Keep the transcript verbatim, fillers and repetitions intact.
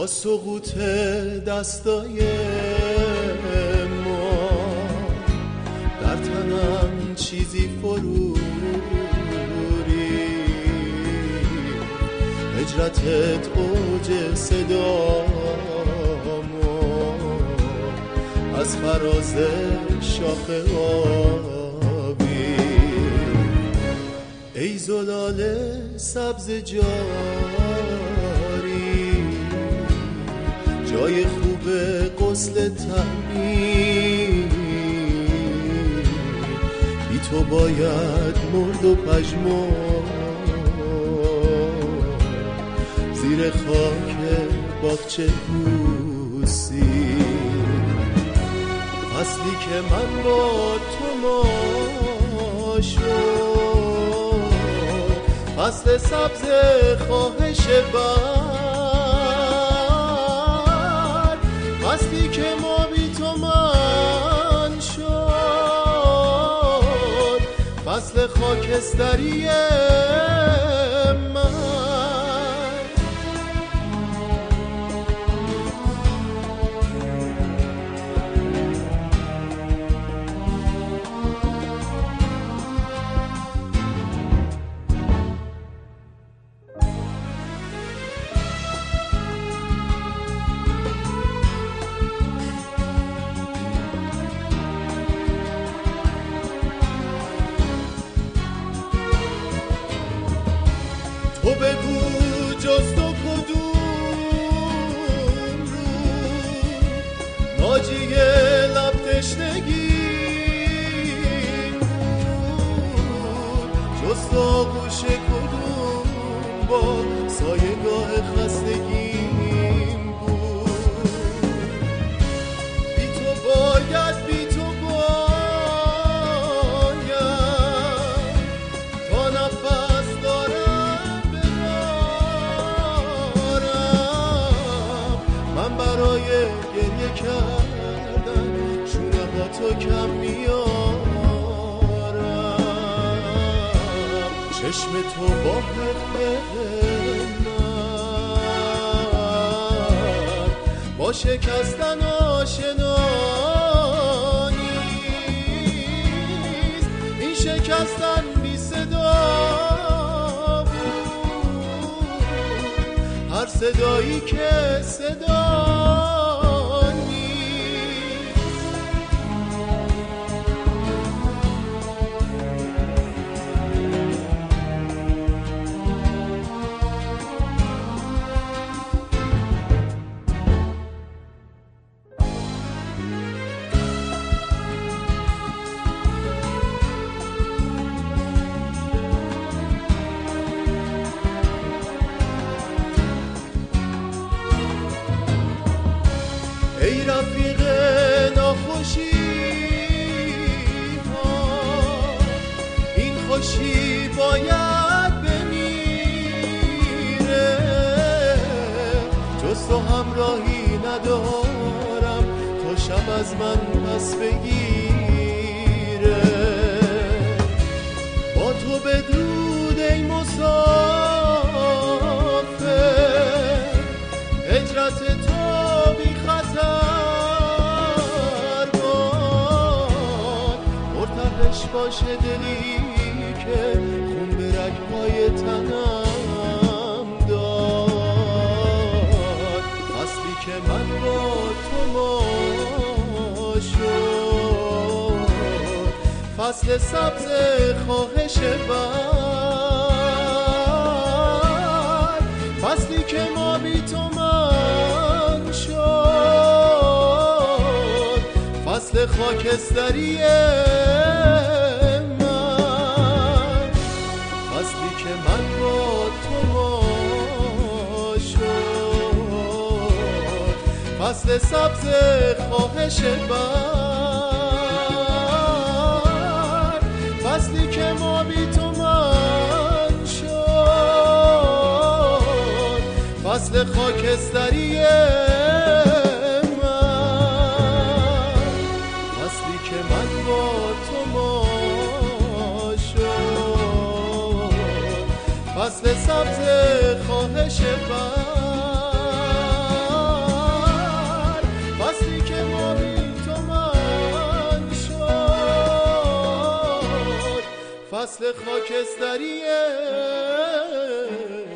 با سقوط دستای ما در تنم چیزی فرو هجرتت اوج صدامو از فراز شاخه آبی ای زلال سبز جاری جای خوب غسل تعمیر بی تو باید مرد و پژمرد زیر خاک باغچه بوسی فصلی که من با تو ما شد فصل سبز خواهش بر فصلی که ما بی تو من شد فصل خاکستری من تو بگو جز تو کدوم رو ناجی لب تشنگی بود جز تو آغوش کدوم با سایه‌گاه خستگیم بود بی تو باید بی تو باید تا نفس دارم برای گریه کردن شونه با تو کم میارم چشم تو با حقه من با شکستن آشنا نیست این شکستن بی صدا هر صدایی که صدا نیست ای رفیق ناخوشی ها این خوشی باید بمیره جز تو همراهی ندارم تا شب از من پس بگیره با تو بدرود ای مسافر هجرت تو بی خطر باد مرتبش باشه دلی که خون به رگ‌های تنم داد فصلی که من با تو ما شد فصل سبز خواهش بر فصلی که ما بی تو من شد فصل خاکستری من فصلی که من با تو ما شد فصل سبز خواهش بر فصلی که ما بی تو من شد فصل خاکستری من فصلی که من با تو ما شد فصل سبز خواهش بر فصل خاکستریه